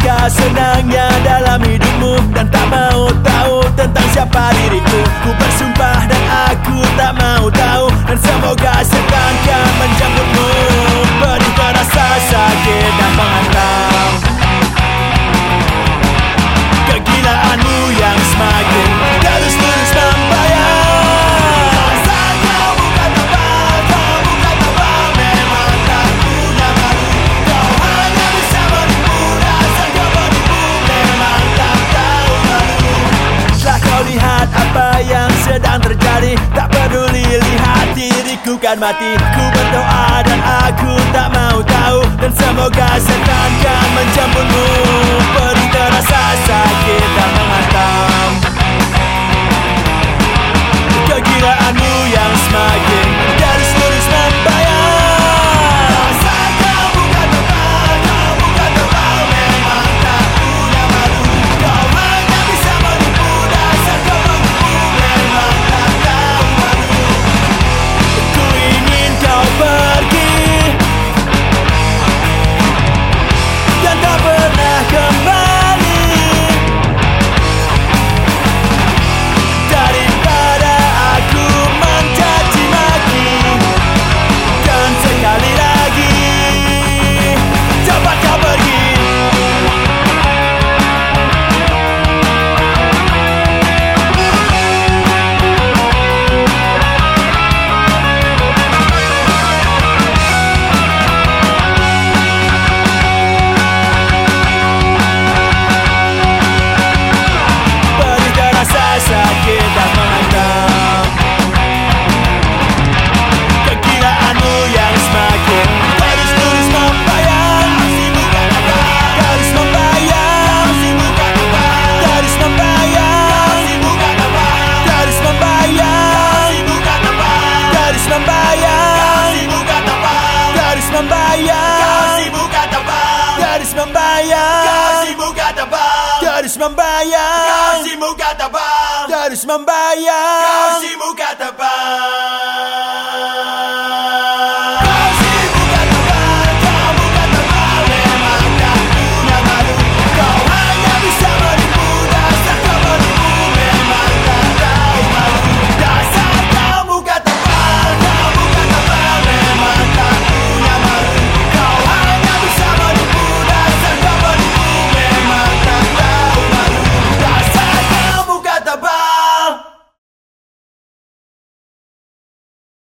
Semoga senangnya dalam hidupmu dan tak mau tahu tentang siapa diriku. Ku bersumpah dan aku tak mau tahu, dan semoga setan kan menjemputmu. Pedih terasa sakit dan menghantam, kegilaanmu yang semakin terus-terus membayang. Asal kau bukan tebal, kau bukan tebal, memang tak punya malu. Kau hanya bisa menipu, dasar kau penipu, memang tak tahu malu. Setelah kau lihat apa yang sedang terjadi, tak peduli lihat diriku kan mati. Ku berdoa dan aku tak mau tahu, dan semoga setan kan menjemputmu. Pedih terasa sakit dan menghantam, kegilaanmu yang semakin terus-terus membayang. Asal kau bukan tebal, kau bukan tebal, memang tak punya malu. Kau hanya bisa menipu, dasar kau penipu, memang tak tahu malu. Ku ingin kau pergi dan tak pernah kembali, daripada aku mencaci maki. Dan sekali lagi, cepat kau pergi. Pedih terasa sakit dan menghantam, kegilaanmu yang semakin terus-terus membayang. Terus membayang, terus membayang, terus membayang, terus membayang, terus membayang, terus membayang, terus membayang, terus membayang.